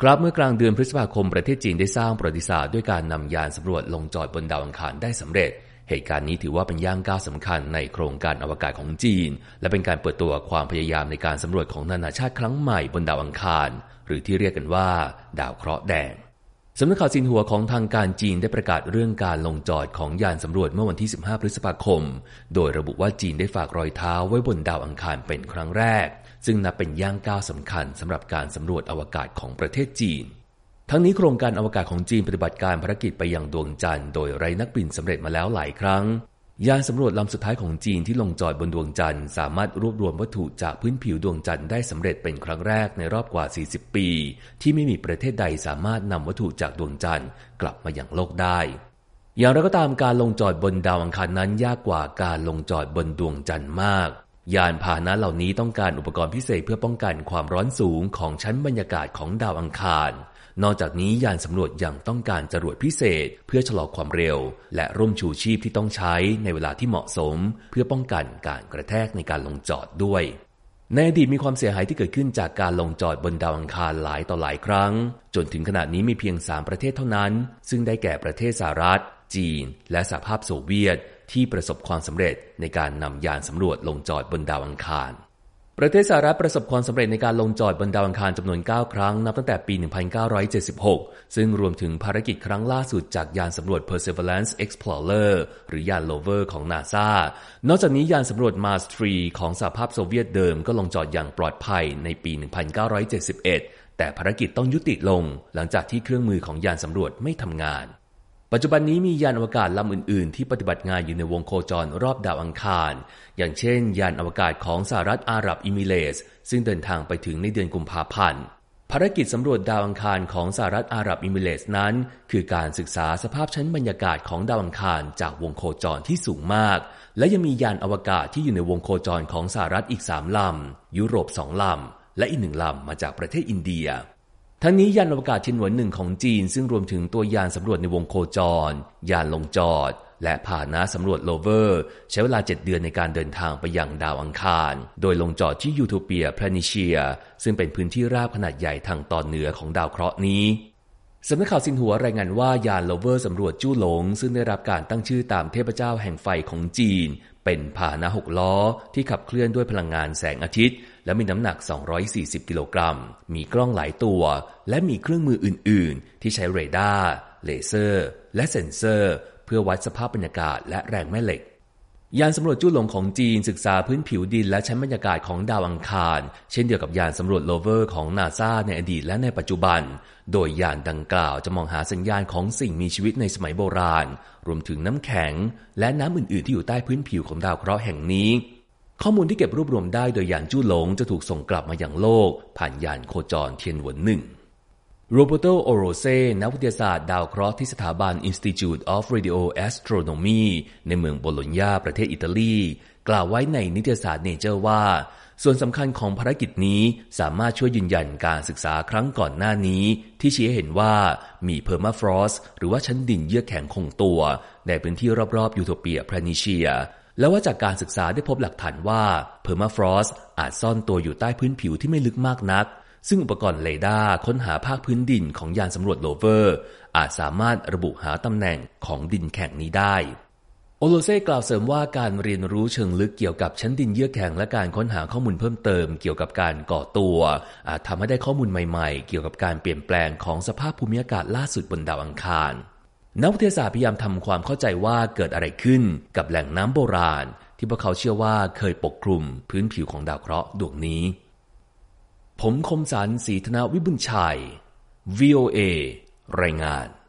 ครับเมื่อกลางเดือนพฤษภาคมประเทศจีนได้สร้างประวัติศาสตร์ด้วยการนำยานสำรวจลงจอดบนดาวอังคารได้สำเร็จเหตุการณ์นี้ถือว่าเป็นย่างก้าวสำคัญในโครงการอวกาศของจีนและเป็นการเปิดตัวความพยายามในการสำรวจของนานาชาติครั้งใหม่บนดาวอังคารหรือที่เรียกกันว่าดาวเคราะห์แดงสำนักข่าวซินหัวของทางการจีนได้ประกาศเรื่องการลงจอดของยานสำรวจเมื่อวันที่15พฤษภาคมโดยระบุว่าจีนได้ฝากรอยเท้าไว้บนดาวอังคารเป็นครั้งแรกซึ่งนับเป็นย่างก้าวสำคัญสำหรับการสำรวจอวกาศของประเทศจีนทั้งนี้โครงการอวกาศของจีนปฏิบัติการภารกิจไปยังดวงจันทร์โดยไร้นักบินสำเร็จมาแล้วหลายครั้งยานสำรวจลำสุดท้ายของจีนที่ลงจอดบนดวงจันทร์สามารถรวบรวมวัตถุจากพื้นผิวดวงจันทร์ได้สำเร็จเป็นครั้งแรกในรอบกว่า40ปีที่ไม่มีประเทศใดสามารถนำวัตถุจากดวงจันทร์กลับมายังโลกได้อย่างไรก็ตามการลงจอดบนดาวอังคารนั้นยากกว่าการลงจอดบนดวงจันทร์มากยานพาหนะเหล่านี้ต้องการอุปกรณ์พิเศษเพื่อป้องกันความร้อนสูงของชั้นบรรยากาศของดาวอังคารนอกจากนี้ยานสำรวจยังต้องการจรวดพิเศษเพื่อชะลอความเร็วและร่มชูชีพที่ต้องใช้ในเวลาที่เหมาะสมเพื่อป้องกันการกระแทกในการลงจอดด้วยในอดีตมีความเสียหายที่เกิดขึ้นจากการลงจอดบนดาวอังคารหลายต่อหลายครั้งจนถึงขณะนี้มีเพียง3ประเทศเท่านั้นซึ่งได้แก่ประเทศสหรัฐจีนและสหภาพโซเวียตที่ประสบความสำเร็จในการนำยานสำรวจลงจอดบนดาวอังคารประเทศสหรัฐประสบความสำเร็จในการลงจอดบนดาวอังคารจำนวน9ครั้งนับตั้งแต่ปี1976ซึ่งรวมถึงภารกิจครั้งล่าสุดจากยานสำรวจ Perseverance Explorer หรือยาน Rover ของ NASA นอกจากนี้ยานสำรวจ Mars 3ของสหภาพโซเวียตเดิมก็ลงจอดอย่างปลอดภัยในปี1971แต่ภารกิจต้องยุติลงหลังจากที่เครื่องมือของยานสำรวจไม่ทำงานปัจจุบันนี้มียานอวกาศลำอื่นๆที่ปฏิบัติงานอยู่ในวงโคจรรอบดาวอังคารอย่างเช่นยานอวกาศของสหรัฐอาหรับเอมิเรตส์ซึ่งเดินทางไปถึงในเดือนกุมภาพันธ์ภารกิจสำรวจดาวอังคารของสหรัฐอาหรับเอมิเรตส์นั้นคือการศึกษาสภาพชั้นบรรยากาศของดาวอังคารจากวงโคจรที่สูงมากและยังมียานอวกาศที่อยู่ในวงโคจรของสหรัฐอีก3ลำยุโรป2ลำและอีก1ลำมาจากประเทศอินเดียทั้งนี้ยานอวกาศชินหวน1ของจีนซึ่งรวมถึงตัวยานสำรวจในวงโคจรยานลงจอดและพาหนะสำรวจโรเวอร์ใช้เวลา7เดือนในการเดินทางไปยังดาวอังคารโดยลงจอดที่ยูโทเปียแพลนิเชียซึ่งเป็นพื้นที่ราบขนาดใหญ่ทางตอนเหนือของดาวเคราะห์นี้สำนักข่าวซินหัวรายงานว่ายานโรเวอร์สำรวจจู้หลงซึ่งได้รับการตั้งชื่อตามเทพเจ้าแห่งไฟของจีนเป็นพาหนะ6ล้อที่ขับเคลื่อนด้วยพลังงานแสงอาทิตย์และมีน้ำหนัก240กิโลกรัมมีกล้องหลายตัวและมีเครื่องมืออื่นๆที่ใช้เรดาร์เลเซอร์และเซ็นเซอร์เพื่อวัดสภาพบรรยากาศและแรงแม่เหล็กยานสำรวจจู้หลงของจีนศึกษาพื้นผิวดินและชั้นบรรยากาศของดาวอังคารเช่นเดียวกับยานสำรวจโรเวอร์ของ NASA ในอดีตและในปัจจุบันโดยยานดังกล่าวจะมองหาสัญญาณของสิ่งมีชีวิตในสมัยโบราณรวมถึงน้ำแข็งและน้ำอื่นๆที่อยู่ใต้พื้นผิวของดาวเคราะห์แห่งนี้ข้อมูลที่เก็บรวบรวมได้โดยยานจู้หลงจะถูกส่งกลับมายังโลกผ่านยานโคจรเทียนหวน1โรเบโต โอโรเซนักวิทยาศาสตร์ดาวเคราะห์ที่สถาบัน Institute of Radio Astronomy ในเมืองโบโลญญาประเทศอิตาลีกล่าวไว้ในนิตยสาร Nature ว่าส่วนสำคัญของภารกิจนี้สามารถช่วยยืนยันการศึกษาครั้งก่อนหน้านี้ที่ชี้ให้เห็นว่ามีเพอร์มาฟรอสต์หรือว่าชั้นดินเยือกแข็งคงตัวในพื้นที่รอบๆยูโทเปียแพลนิเชียและว่าจากการศึกษาได้พบหลักฐานว่าเพอร์มาฟรอสต์อาจซ่อนตัวอยู่ใต้พื้นผิวที่ไม่ลึกมากนักซึ่งอุปกรณ์เรดาร์ค้นหาภาคพื้นดินของยานสำรวจโรเวอร์อาจสามารถระบุหาตำแหน่งของดินแข็งนี้ได้โอโลเซ่กล่าวเสริมว่าการเรียนรู้เชิงลึกเกี่ยวกับชั้นดินเยือกแข็งและการค้นหาข้อมูลเพิ่มเติมเกี่ยวกับการก่อตัวอาจทำให้ได้ข้อมูลใหม่ๆเกี่ยวกับการเปลี่ยนแปลงของสภาพภูมิอากาศล่าสุดบนดาวอังคารนักวิทยาศาสตร์พยายามทำความเข้าใจว่าเกิดอะไรขึ้นกับแหล่งน้ำโบราณที่พวกเขาเชื่อว่าเคยปกคลุมพื้นผิวของดาวเคราะห์ดวงนี้ผมคมสันต์ ศรีธนวิบุญชัย VOA รายงาน